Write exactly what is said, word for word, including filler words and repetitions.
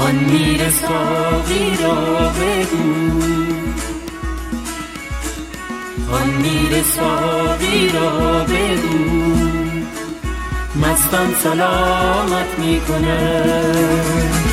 آن میر ساقی را بگو، آن میر ساقی را بگو، مستان سلامت می کنه.